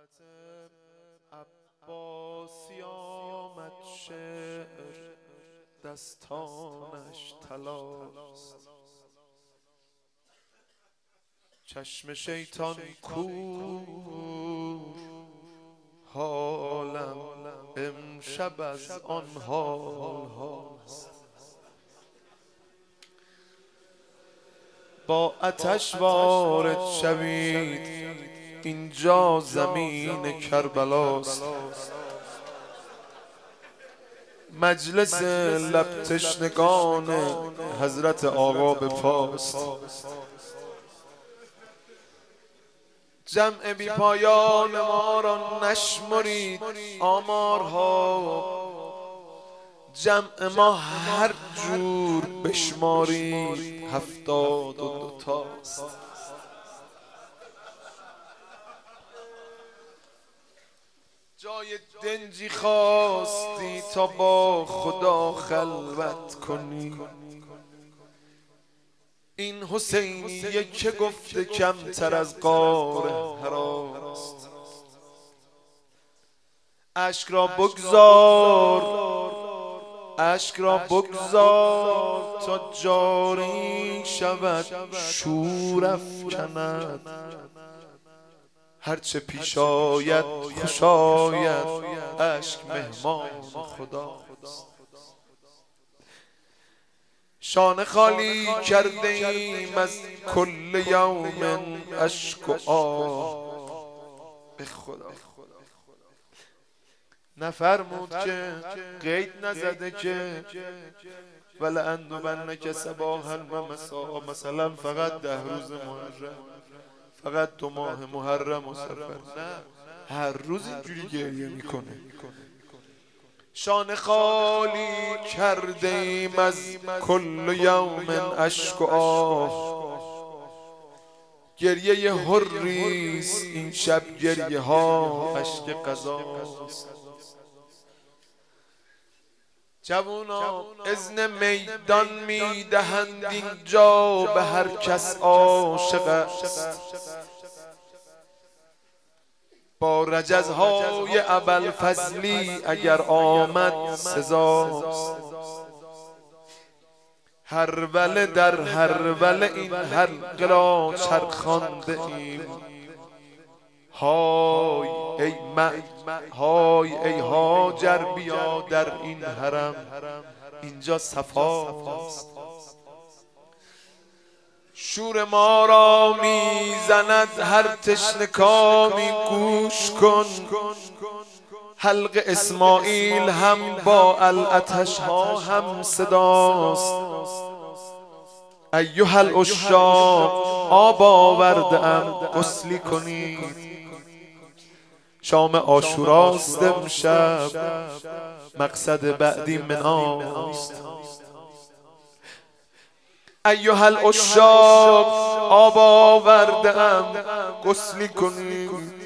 عباسی آمد شعر دستانش طلاست، چشم شیطان کور حالم امشب از آن حال هاست. با آتش وارد شوید اینجا زمین کربلاست، مجلس لب تشنگان حضرت آقا به پاست. جمع بی پایان ما را نشمرید آمارها، جمع ما هر جور بشمارید 72 تاست. جای دنجی خواستی تا با خدا خلوت کنی، این حسینیه که گفته کمتر از غار حراست. اشک را بگذار، اشک را بگذار تا جاری شود شور افکند، هرچه پیش آید خوش آید اشک مهمان خداست. شانه خالی کرده ایم از کل یوم اشک و آه. به خدا نفرمود که قید نزده که ولأندبنک صباحا و مساء، مثلا فقط 10 روز محرم، فقط 2 ماه محرم و سفر، نه هر روز اینجوری گریه میکنه. شانه خالی کرده ایم از کل یوم اشک و آه، گریه حریست این شب، گریه ها اشک قضاست. جوونا اذن میدان میدهند اینجا به هر کس عاشق است، با رجزهای ابوالفضلی اگر آمد سزاست. هرولة در هرولة این حلقه را چرخانده ایم، های ای هاجر بیا در این حرم، اینجا صفاست. شور ما را میزند هر تشنکامی گوش کن، حلق اسماعیل هم با العطش ها هم صداست. ایها العشاق آب آورده ام غسلی کنید، شام عاشوراست امشب مقصد بعدی مناست. ایها العشاق آب آورده ام غسلی کنید،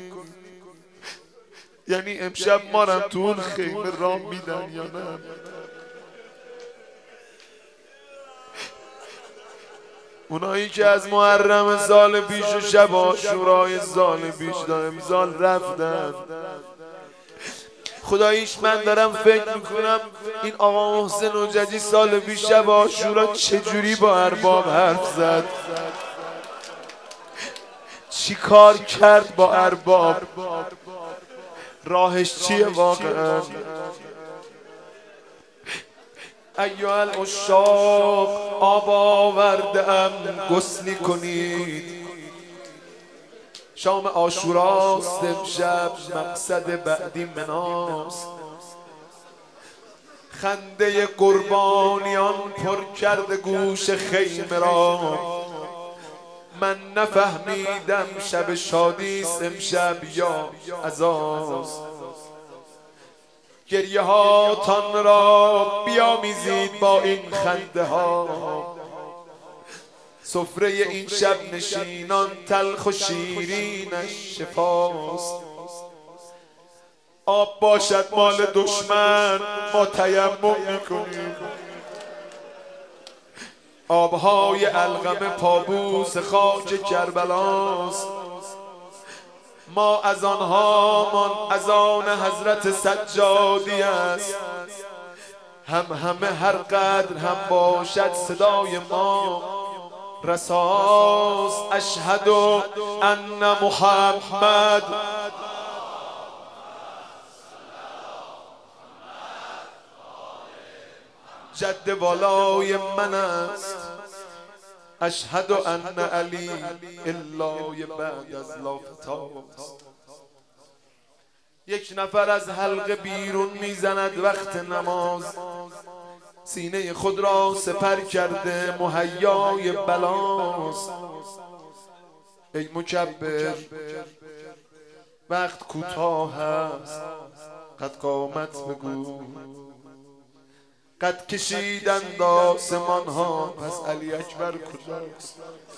یعنی امشب ما را تو اون خیمه راه میدن یا نه؟ اونایی که از محرم سال پیش و شب عاشورای سال پیش تا امسال رفتن، خداییش من دارم فکر میکنم این آقا محسن حجتی سال پیش شب عاشورا چجوری با ارباب حرف زد، چی کار کرد با ارباب، راهش چیه واقعا؟ ایها العشاق آب آورده ام غسلی کنید، شام عاشوراست امشب مقصد بعدی مناست. خنده قربانیان پر کرده گوش خیمه را، من نفهمیدم شب شادیست امشب یا عزاست. گریه ها تان را بیامیزید با این خنده ها، سفره این شب نشینان تلخ و شیرینش شفاست. آب باشد مال دشمن ما تیمم میکنیم، آبهای القم پابوس خاک کربلاست. ما از آنهامان از آن حضرت سجادی است، همه هر قدر هم باشد صدای ما رساست. اشهد ان محمد جد والای من است. اشهد ان علی الای بعد از لافتاست. یک نفر از حلقه بیرون میزند وقت نماز، سینه خود را سپر کرده مهیای بلاست. ای مکبر وقت کوتاه است، قد قامت بگو. قد کشیدند آسمان ها، پس علی اکبر کجاست؟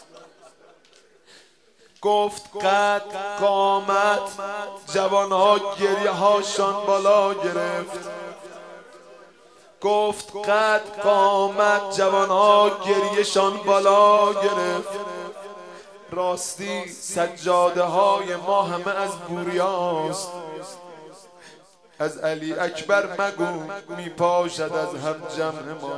گفت قد قامت، جوانها گریه هاشان بالا گرفت. گفت قد قامت، جوانها گریهشان بالا گرفت. راستی سجاده های ما همه از بوریاست. از علی اکبر مگو میپاشد از هم جمع ما.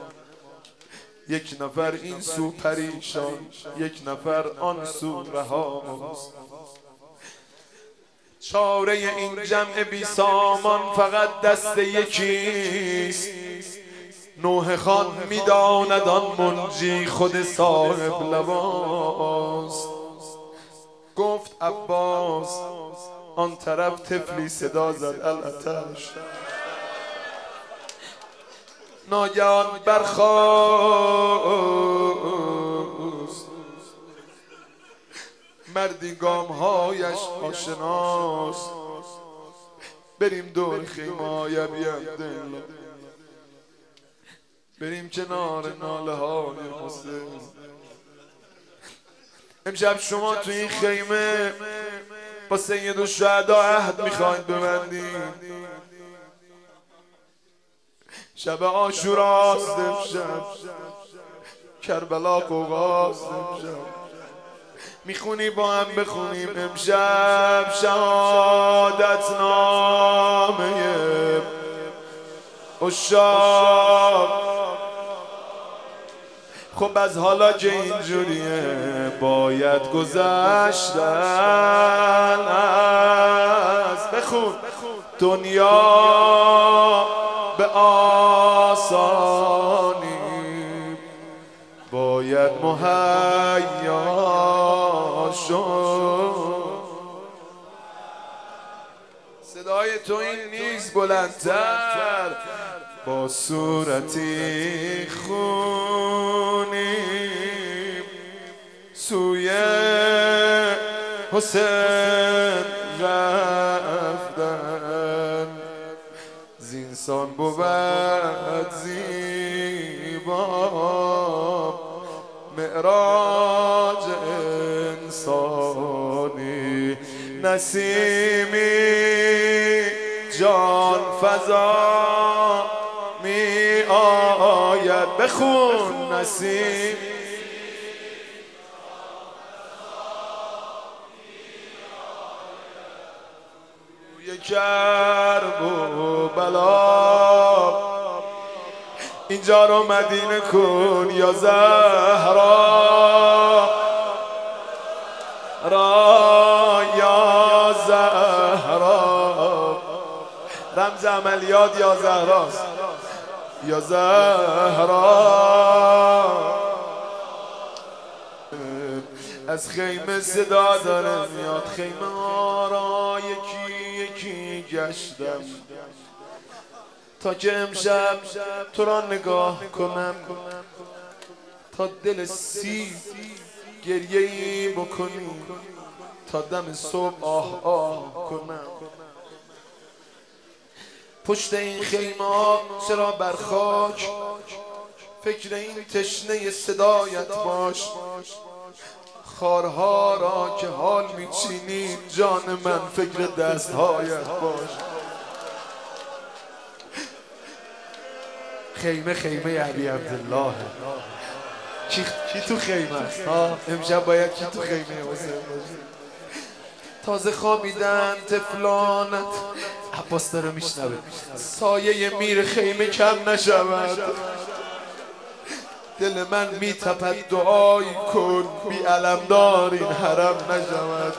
یک نفر این سو پریشان، یک نفر آن سو رهاست. چاره این جمع بی سامان فقط دست یکیست. نوح خان میداند آن منجی خود صاحب لباس. گفت عباس آن طرف طفلی صدا زد الاتش. ناگهان برخاست مردی گامهایش آشناست. بریم دور خیمه عبدالله، بریم کنار ناله های حسین. امشب شما تو این خیمه با سید الشهدا عهد میخواید ببندید. شب عاشوراست امشب، کربلا قوقاست امشب. میخونی با هم بخونیم امشب شهادت نامه عشاق. خب از حالا که اینجوریه باید گذشتن از بخون دنیا به آسانی باید مهیا شد. صدای تو این نیست بلندتر. با صورتی خونیم سوی حسین رفتن. زینسان بود زیبا معراج انسانی. نسیمی جان فضا می آید. بخون نسیم روی کرب و بلا. اینجا رو مدینه کن یا زهرا را یا زهرا. رمز عملیات یا زهراست یا زهرا. از خیمه صدا داره میاد. خیمه ها را یکی یکی گشتم تا که امشب تو را نگاه کنم، تا دل سیر گریه‌ای بکنی، تا دم صبح آه آه کنم. پشت این خیمه ها چرا بر خاک فکر این تشنه صدایت باش. خارها را که حال میچینی جان من فکر دستهایت باش. خیمه خیمه علی عبدالله. کی تو خیمه است؟ امشب باید کی تو خیمه حسین باشه؟ تازه خوابیدن طفلانت. عباس داره میشنوه. سایه میر خیمه کم نشود، دل من میتپد دعایی کن، بی علمدار این حرم نشود.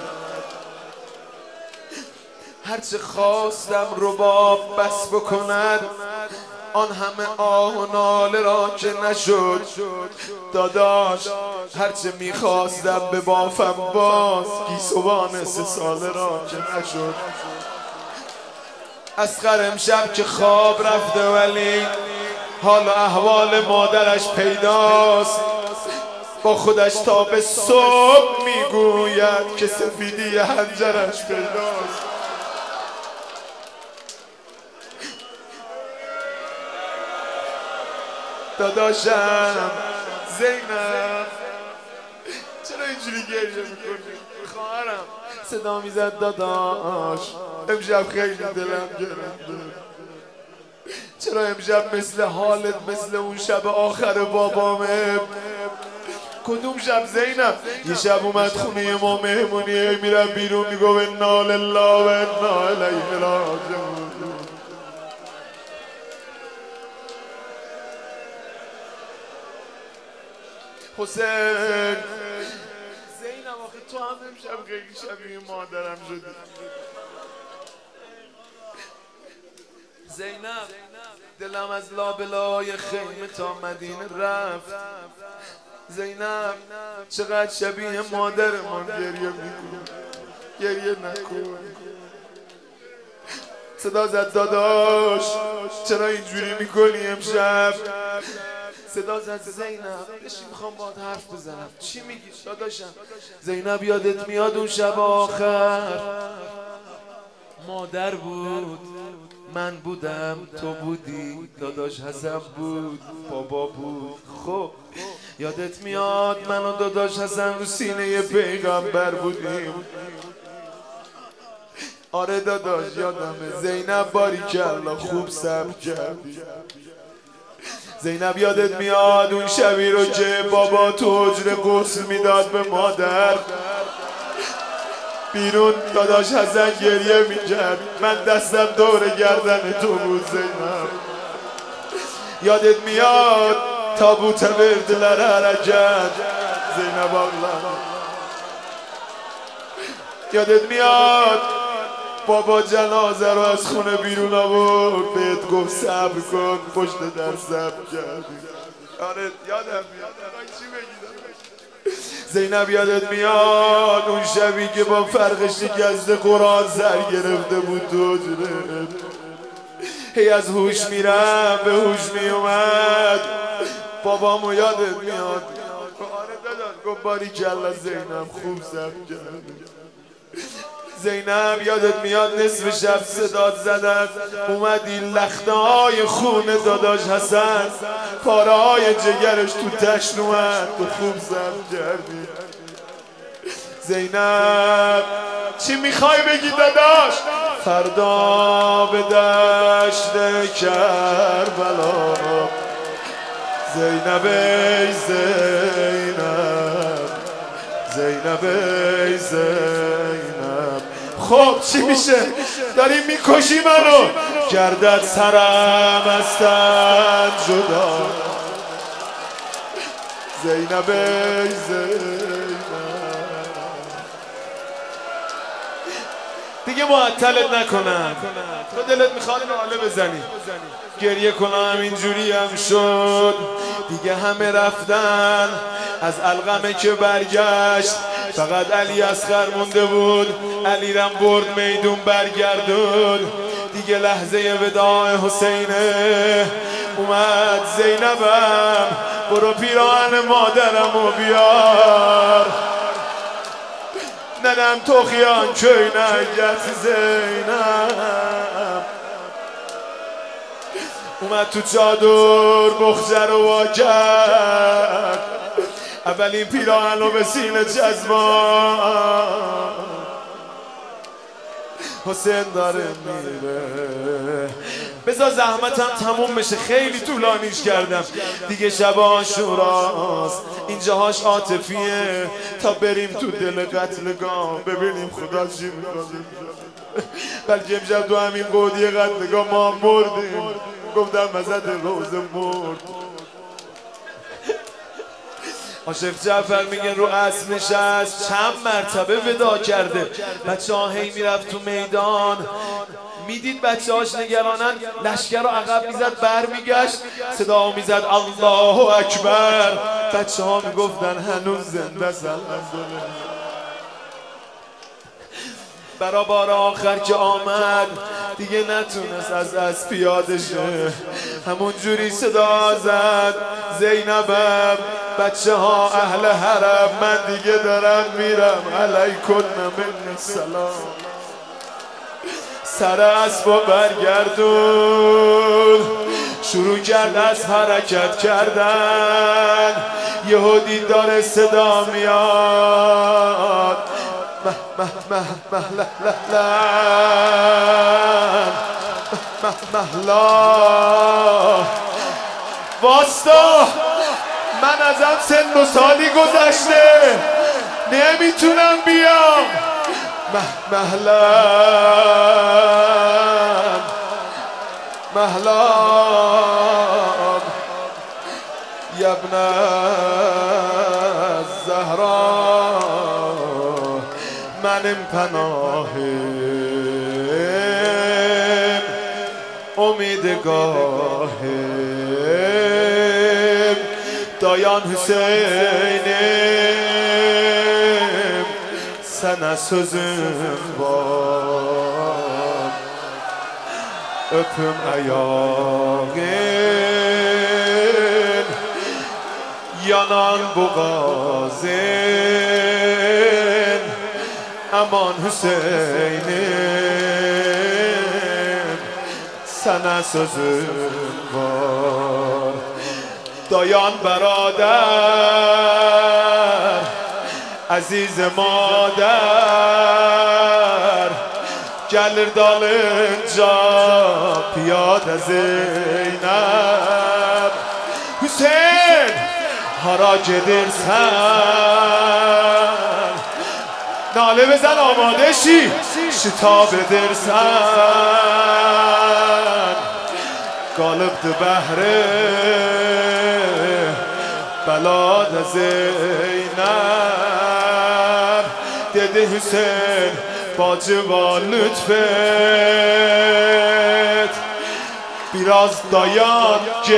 هرچه خواستم رباب بس بکند، آن همه آه و ناله را که نشد. داداش هرچه میخواستم به بافم باز، گیسوان 3 ساله را که نشد. اصغر امشب که خواب رفته ولی حال و احوال مادرش پیداست، با خودش تا به صبح میگوید که سفیدی حنجرش پیداست. داداشم زینب چرا اینجوری گریه میکنی؟ خواهرم صدا میزد داداش امشب خیلی دلم گرفته. چرا امشب مثل حالت مثل اون شب آخر بابامه؟ کدوم شب زینب؟ یه شب اومد خونه ما مهمونی، میرم بیرون میگو انا لله و انا الیه راجعون. حسین زینب آخه تو هم امشب خیلی شبیه مادرم شدی. زینب دلم از لابلای خیمه تا مدینه رفت. زینب چقدر شبیه مادرمان گریه میکنی، گریه نکن. صدا زد داداش چرا اینجوری میکنی امشب؟ صدا زد زینب بشین میخوام باهات حرف بزنم. چی میگی داداشم؟ زینب یادت میاد اون شب آخر؟ مادر بود، من بودم، تو بودی، داداش حسن بود، بابا بود. خب یادت میاد من و داداش حسن رو سینه پیغمبر بودیم؟ آره داداش یادمه. زینب باریکلا خوب صبر کردی. زینب یادت میاد اون شبی رو که بابا تو حجره غسل میداد به مادر؟ بیرون داداش حسن گریه میکرد، من دستم دور گردن تو بود. زینب یادت میاد تابوت verdiler حرکت؟ زینب الله یادت میاد بابا جنازه رو از خونه بیرون آورد، بهت گفت صبر کن، پشت در صبر کردی؟ آره یادم میاد. چی بگیدم؟ زینب یادت میاد اون شبی که با فرق شکست قرآن سر گرفته بود تو حجره؟ هی از هوش میرم به هوش میومد. بابامو یادت میاد؟ آره داداش. گفت باریکلا زینب خوب صبر کردی. زینب یادت میاد نصف شب صدات زدن اومدی لخته های خون داداش حسن، پاره های جگرش تو تشن اومد، تو خوب صبر کردی. زینب چی میخوای بگی داداش؟ فردا به دشت کربلا زینب ای زینب، زینب ای زینب. خب چی میشه؟ داری میکشی منو، گردد سرم از تن جدا. زینب ای زینب. دیگه معطلت نکنم، تو دلت میخواد ناله بزنی گریه کنم، اینجوری هم شد. دیگه همه رفتن، از علقمه که برگشت فقط علی اصغر مونده بود. علی رم برد میدون برگردون. دیگه لحظه وداع حسینه اومد. زینبم برو پیراهن مادرمو بیار، ننم تو خیان köy نگت. زینب اومد تو چادر بخجه رو وا کرد، اولین پیراهن رو به سینه چسبان. حسین داره میره. بذار زحمتم تموم بشه، خیلی طولانیش کردم دیگه. شب عاشوراست، اینجاهاش عاطفیه، تا بریم تو دل قتلگاه ببینیم خدا چی میکنه. بلکه امشب تو همین قودی قتلگاه ما مردیم. گفتم مزد روز مرد. عاشق جعفر میگه رو اسب نشست، چند مرتبه ودا کرده. بچه ها هی میرفت تو میدان، میدید بچه هاش نگرانن، لشکر رو عقب میزد، بر میگشت، صدا میزد الله اکبر. بچه ها میگفتن هنوز زنده است. برا بار آخر که آمد دیگه نتونست از اسب پیاده شه، همون جوری صدا زد زینبم بچه ها اهل حرم، من دیگه دارم میرم، علیکن من السلام. سر اسب و برگردون، شروع کرد از حرکت کردن. یهودی داره صدا میاد مهلا واستا، من ازم سن و سالی گذشته نمیتونم بیام. مهلا یبن الزهرا، منم پناهم امیدگاهم، دایان Hüseyin'im sana sözüm var. Öpüm ayağın, yanan boğazın, aman Hüseyin'im sana sözüm var. Dayan برادر عزیز مادر، gelir dalınca piyade Zeynep. Hüseyin hara gedirsen, nale بزن آماده شی، شتاب درسن قالب بهره بلاد Zeynep. Dedi Hüseyin bacıva lütfet, biraz dayan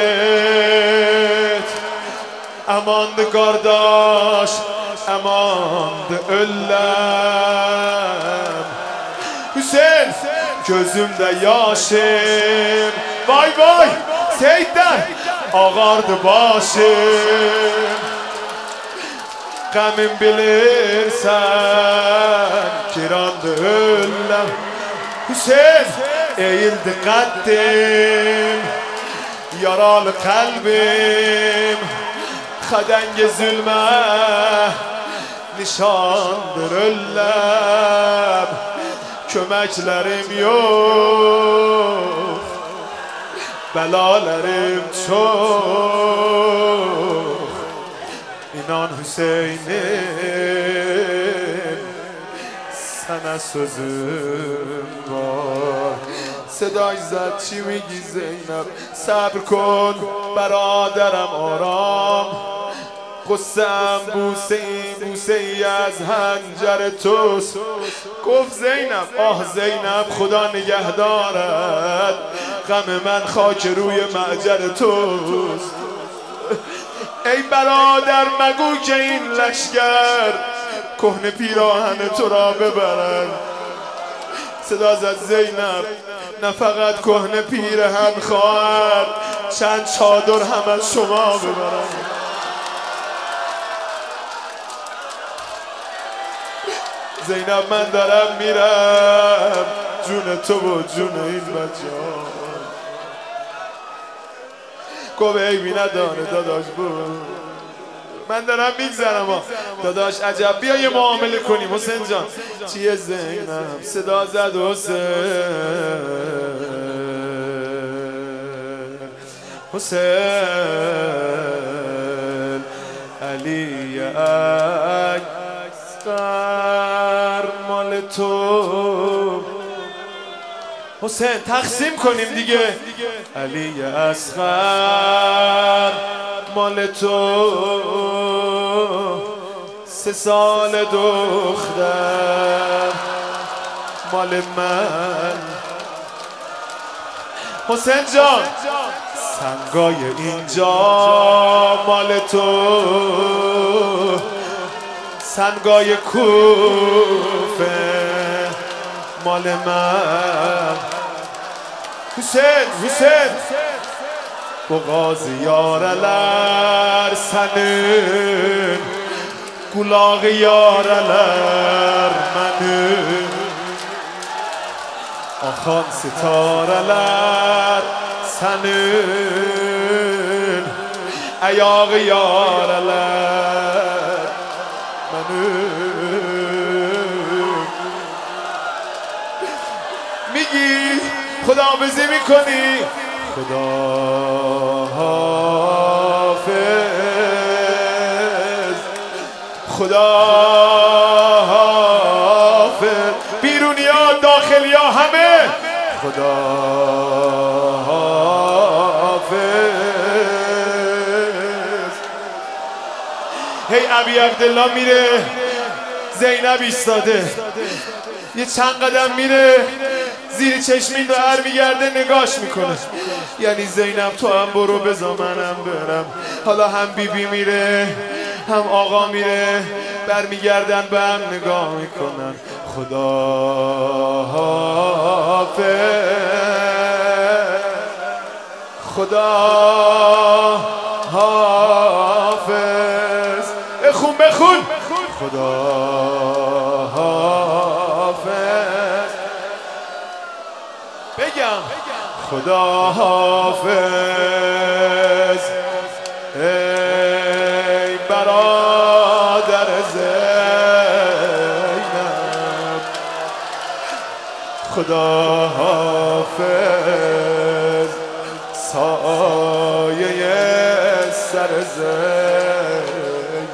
git. Amandı kardeş, amandı öllem. Hüseyin gözümde yaşım, vay vay Seyitler ağardı başım. Qəmin bilirsən kirandı ölləm. Hüseyin eğildi qəddim, yaralı kalbim, xədəngi zülmə nişandır ölləm. Köməklərim yox, bəlalərim çox. İnan Hüseyin'im sana sözüm var. صدای زد چی میگی زینب؟ صبر کن برادرم آرام، قصه‌ام بوسه ای از حنجر توست. گفت زینب آه زینب خدا نگهدارد، غم من خاک روی معجر توست. ای برادر مگو که این لشکر کهنه پیراهن تو را ببرند. صدا زد زینب نه فقط کهنه پیراهن خواهد، چند چادر هم از شما ببرند. زینب من دارم میرم، جون تو و جون این بچه ها. گفت عیبی نداره داداش بود. من دارم میگذرم داداش عجب بیا یه معامله کنیم حسین جان. چیه زینب صدا زد حسین علی اکبر مال تو. حسین تقسیم کنیم دیگه. علی اصغر مال تو 3 سال دختر مال من. حسین جان سنگای اینجا مال تو، سنگای کوفه مال من. حسین بغازی یارلر سنین گلاغ یارلر منین آخان ستارلر سنین ایاغ یارلر منین. میگی خداحافظی میکنی؟ خدا حافظ خدا حافظ. بیرونی ها داخلی ها همه خدا حافظ. هی ابی عبدالله میره زینب ایستاده یه چند قدم میره زیر چشمین رو هر میگرده نگاش میکنه. یعنی زینب تو هم برو بذار منم برم. حالا هم بیبی میره هم آقا میره برمیگردن به هم نگاه میکنن. خدا حافظ خدا حافظ. بخون خدا حافظ. بگم خدا حافظ ای برادر زینب. خدا حافظ سایه سر زینب.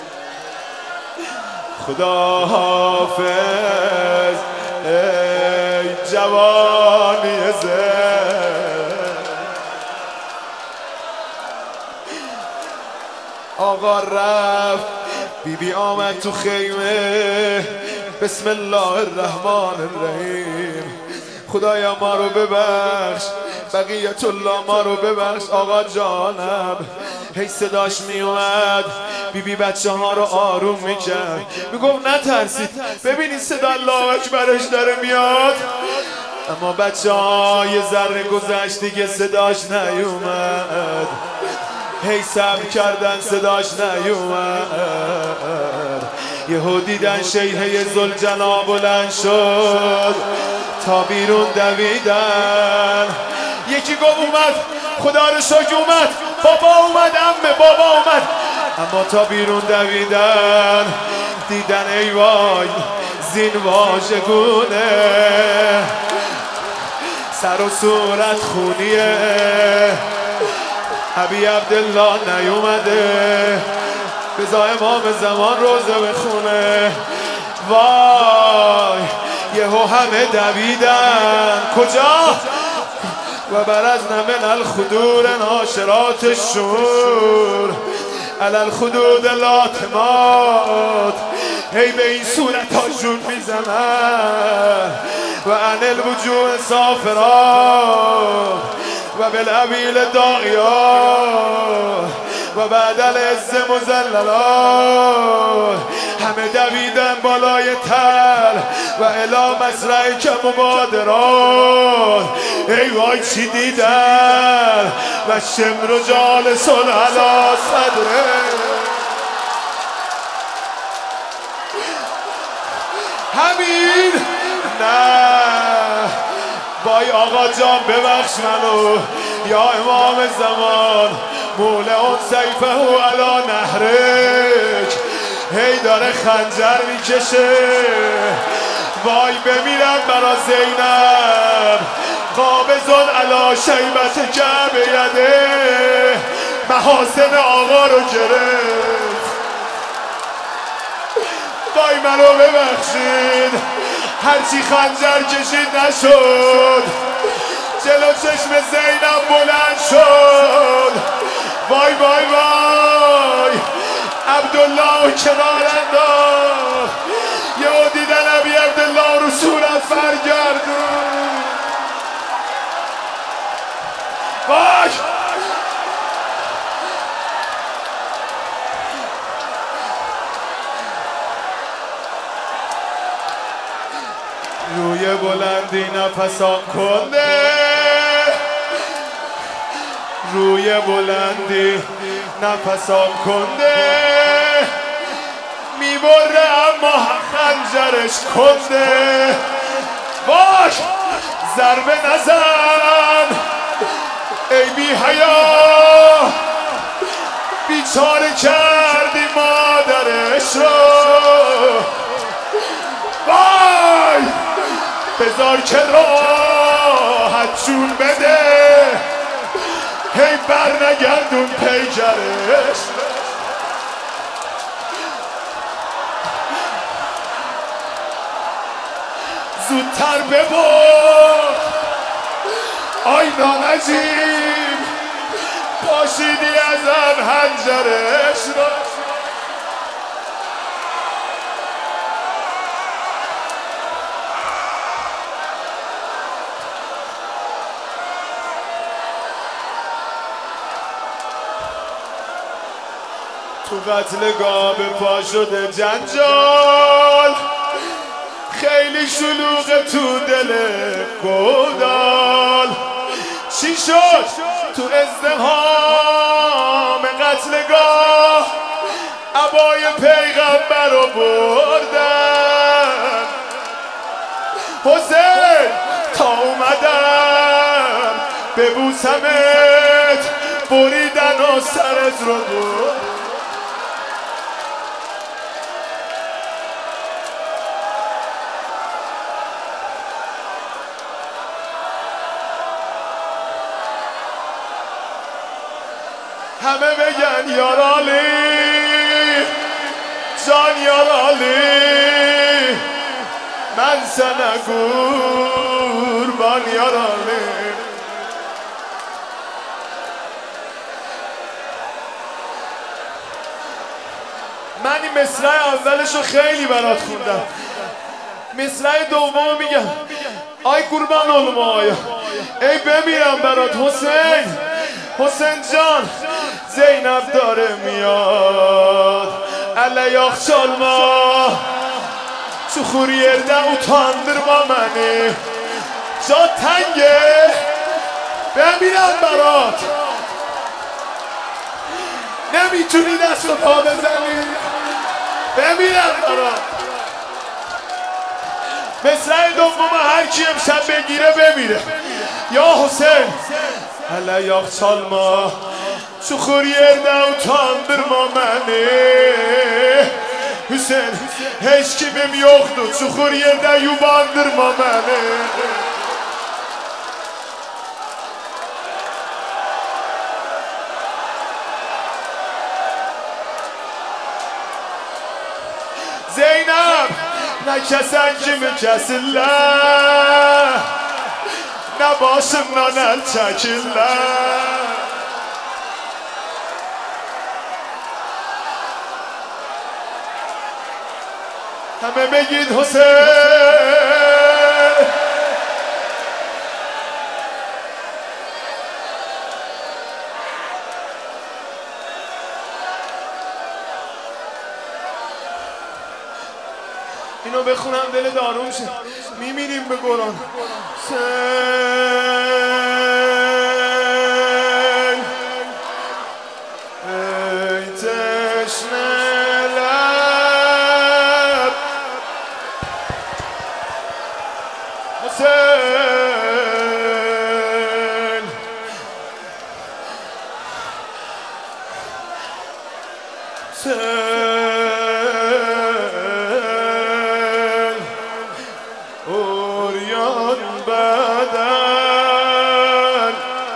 خدا حافظ ای جوانی زینب. آقا رفت بیبی آمد تو خیمه. بسم الله الرحمن الرحیم. خدایا ما رو ببخش، بقیت الله ما رو ببخش. آقا جانم هی صداش می اومد بیبی بچه ها رو آروم میکرد میگفت نترسید ببینید صدا الله اکبرش داره میاد. اما بچه ها یه ذره گذشت دیگه صداش نیومد. هی صبر کردن صداش نیومد. یهو دیدن شیهه ذوالجلال بلند شد تا بیرون دویدن. یکی گفت اومد خدا رو شکر اومد بابا اومد عمه بابا اومد. اما تا بیرون دویدن دیدن ای وای زین واژگونه سر و صورت خونیه. ابی عبدالله نیومده بذار امام زمان روزه بخونه. وای یهو همه دویدن کجا؟ و برزن من الخدور ناشرات الشور علی الخدود لاتمات. هی به این صورت ها جون میزنن و عن الوجوه صافرات و بالعویل داغیات و بعد العز مزللات. همه دویدن بالای تل و الی مزرعه که مبادرات. ای وای چی دیدن و شمر جالس علی صدره. همین نه وای آقا جان ببخش منو یا امام زمان مولعون سیفه و علا نهرک هی داره خنجر میکشه وای بمیرم برا زینب قابضون علا شیبت جعب یده محاسن آقا رو گرفت وای منو ببخشید هرچی خنجر کشید نشد جلو چشم زینب بلند شد وای وای وای عبدالله کنار انداخت یهو دیدن ابی عبدالله رو صورت برگردون وای روی بلندی نفسان کنده روی بلندی نفسان کنده میبره اما خنجرش کنده باش ضربه نزن ای بی حیا بیچاره کردی مادرش رو وای بذار که راحت جون بده هی بر نگردون پیکرش زودتر ببر آی نانجیم پاشیدی ازم حنجرش را تو قتلگاه به پا شده جنجال خیلی شلوغه تو دل گودال چی شد تو ازدحام قتلگاه عبای پیغمبر رو بردن حسین تا اومدم ببوسمت بریدن و سرت رو برد همه بگن یارالی جان یارالی من سنه قربان یارالی من این مصرع اولشو خیلی برات خوندم مصرع دوم میگم آی قربان علمای ای بمیرم برات حسین حسین جان زینب داره میاد علیاخ چالما تو خوریرده utandırma منی جا تنگه بمیرم برات نمیتونی دست و پا بزنی بمیرم برات مصرع دوم هر کی امشب بگیره بمیره یا حسین علیاخ چالما Çukur yerdə utandırma məni Hüseyin, heç kimim yoxdur Çukur yerdə yubandırma məni Zeynep, nə kəsən kimi kəsirlər Nə başımdan əl çəkirlər همه بگید حسین اینو بخونم دل داروم شه میمیریم به قرآن ای تشنه حسین حسین اوریان بدن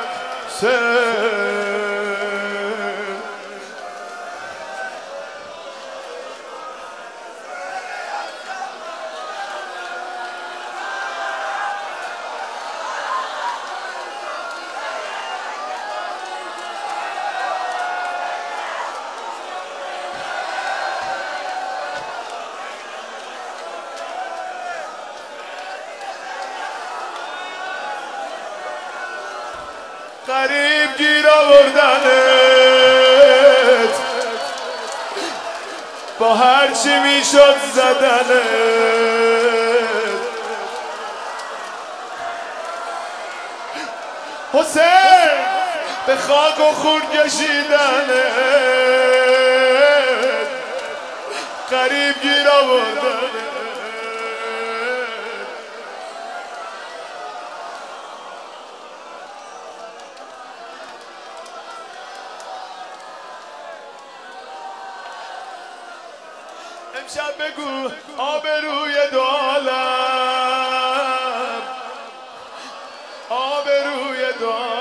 قریب گیر آوردنت با هر چی میشد زدنت حسین به خاک و خون کشیدنت قریب گیر آوردنت امشب بگو آبروی دو عالم آبروی دو عالم